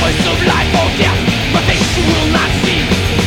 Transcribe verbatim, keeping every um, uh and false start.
choice of life or death, but they will not